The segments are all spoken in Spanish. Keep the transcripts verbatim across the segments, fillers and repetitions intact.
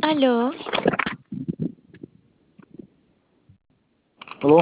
Aló, ¿Aló?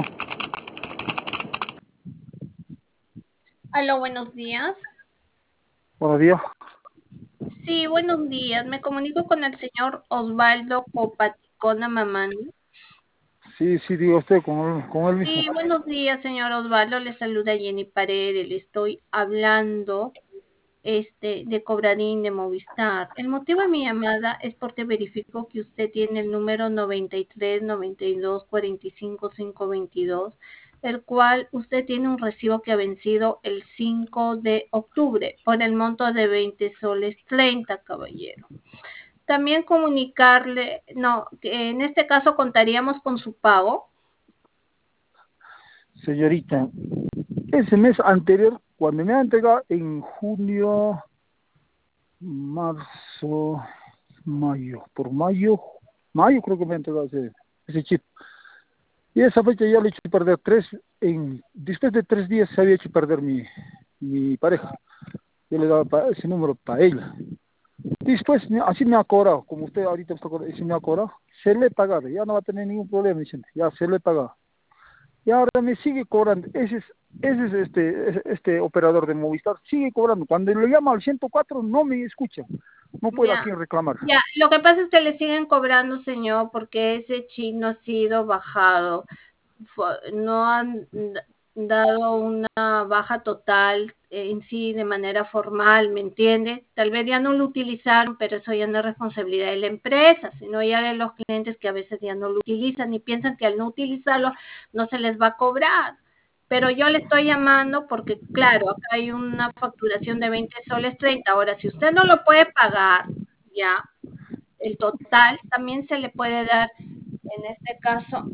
Aló, buenos días. Buenos días. Sí, buenos días. Me comunico con el señor Osvaldo Copaticona Mamani. Sí, sí, diga usted, con él, con él mismo. Sí, buenos días, señor Osvaldo. Le saluda Jenny Paredes. Le estoy hablando este, de Cobrarín de Movistar. El motivo de mi llamada es porque verifico que usted tiene el número noventa y tres, noventa y dos, cuarenta y cinco, quinientos veintidós, el cual usted tiene un recibo que ha vencido el cinco de octubre por el monto de veinte soles treinta, caballero. También comunicarle, no, que en este caso contaríamos con su pago. Señorita, ese mes anterior, cuando me ha entregado en junio, marzo, mayo, por mayo, mayo creo que me ha entregado ese, ese chip. Y esa fecha ya le he hecho perder tres, en, después de tres días se había hecho perder mi, mi pareja. Yo le daba pa- ese número para ella. Después, me- así me ha cobrado, como usted ahorita está cobrando, así me ha cobrado, se le he pagado, ya no va a tener ningún problema, dicen, ya se le he pagado. Y ahora me sigue cobrando. Ese es, ese es este, ese- este operador de Movistar, sigue cobrando. Cuando le llamo al ciento cuatro no me escucha. No puedo Ya, aquí reclamar. ya. Lo que pasa es que le siguen cobrando, señor, porque ese chip no ha sido bajado. Fue- no han d- dado una baja total en sí de manera formal, ¿me entiende? Tal vez ya no lo utilizaron, pero eso ya no es responsabilidad de la empresa, sino ya de los clientes que a veces ya no lo utilizan y piensan que al no utilizarlo no se les va a cobrar. Pero yo le estoy llamando porque, claro, acá hay una facturación de veinte soles treinta. Ahora, si usted no lo puede pagar, ya, el total también se le puede dar, en este caso,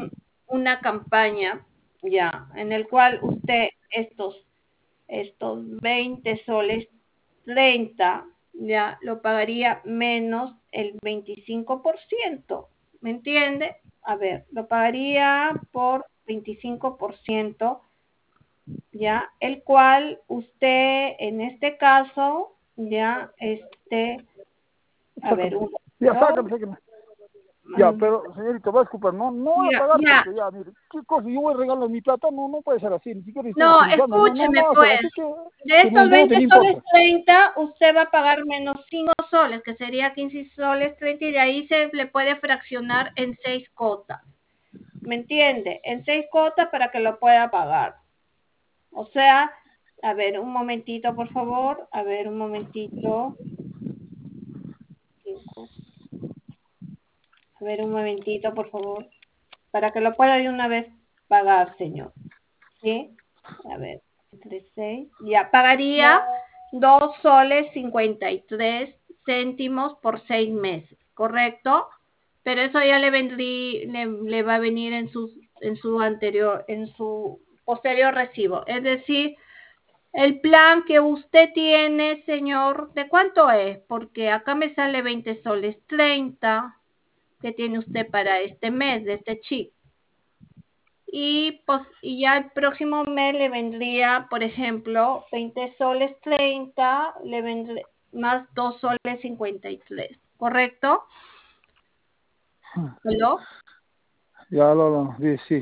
una campaña, ya, en el cual usted estos, estos veinte soles treinta, ya, lo pagaría menos el veinticinco por ciento. ¿Me entiende? A ver, lo pagaría por veinticinco por ciento, ya, el cual usted, en este caso, ya, este, a ver, Sácame. un Ya, sácame, momento. sácame. Ya, Mm, pero señorita, va a disculpar, no, no voy a Ya, pagar ya. porque ya, mire, ¿qué cosa? Yo voy a regalar mi plata, no, no puede ser así, ni siquiera estoy No, utilizando, no, no, escúcheme no va a ser pues. así que, De que me estos endeude, veinte no soles importa. treinta, usted va a pagar menos cinco soles, que sería quince soles treinta, y de ahí se le puede fraccionar en seis cotas. ¿Me entiende? En seis cotas para que lo pueda pagar. O sea, a ver, un momentito, por favor. A ver, un momentito. Cinco. A ver, un momentito, por favor. Para que lo pueda de una vez pagar, señor. ¿Sí? A ver, entre seis. Ya, pagaría dos soles cincuenta y tres céntimos por seis meses, ¿correcto? Pero eso ya le vendrí, le, le va a venir en su, en su anterior, en su posterior recibo. Es decir, el plan que usted tiene, señor, ¿de cuánto es? Porque acá me sale veinte soles treinta que tiene usted para este mes de este chip. Y, pues, y ya el próximo mes le vendría, por ejemplo, veinte soles treinta, le vendría más dos soles cincuenta y tres, ¿correcto? ¿Aló? Ya, lo, lo, sí, sí.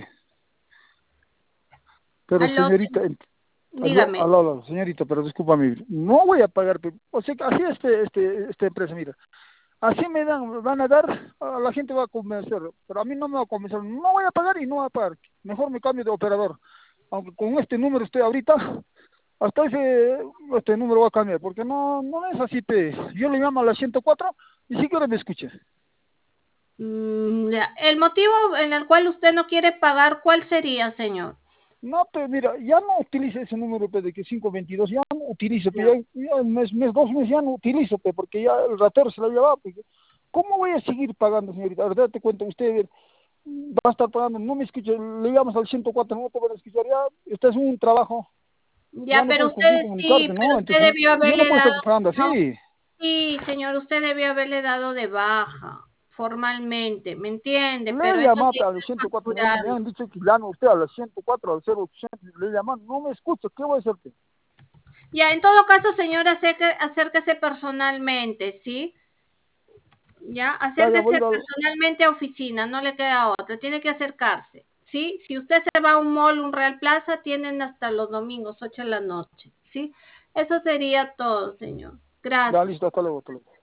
Pero ¿Aló? señorita, ent- aló, Dígame. aló, aló, señorita, pero discúlpame, no voy a pagar, pe- o sea, que así este, este, esta empresa, mira, así me dan, van a dar, a la gente va a convencer, pero a mí no me va a convencer, no voy a pagar y no voy a pagar, mejor me cambio de operador, aunque con este número estoy ahorita, hasta ese, este número va a cambiar, porque no, no es así, pe. Yo le llamo a la ciento cuatro, ni siquiera me escucha. Mm, ya. El motivo en el cual usted no quiere pagar, ¿cuál sería, señor? No, pero mira, ya no utilice ese número pe, de que quinientos veintidós, ya no utilizo, pe, Ya. ya, ya mes, mes, dos meses ya no utilizo, pe, porque ya el ratero se la lleva. Pe. ¿Cómo voy a seguir pagando, señorita? La verdad te cuento, usted va a estar pagando, no me escucha, le llamas al ciento cuatro, no te van a escuchar, ya, este es un trabajo, ya Ya, no pero puedes con quién usted comunicarte, sí, pero ¿no? usted Entonces, debió yo no haberle puedo dado, estar pagando no, así. sí, señor, usted debió haberle dado de baja formalmente, ¿me entiende? Le he Pero eso llamado sí pe, hay al que ciento cuatro, me han, facturar. me han dicho que llame usted al ciento cuatro, al cero ochocientos, le he llamado, no me escucha, ¿qué voy a hacer? Pe? Ya, en todo caso, señora, acérquese personalmente, ¿sí? Ya, Ya, ya, voy acérquese a ir al- personalmente a oficina, no le queda otra, tiene que acercarse, ¿sí? Si usted se va a un mall, un Real Plaza, tienen hasta los domingos, ocho de la noche, ¿sí? Eso sería todo, señor. Ya, Gracias. listo, hasta luego, hasta luego.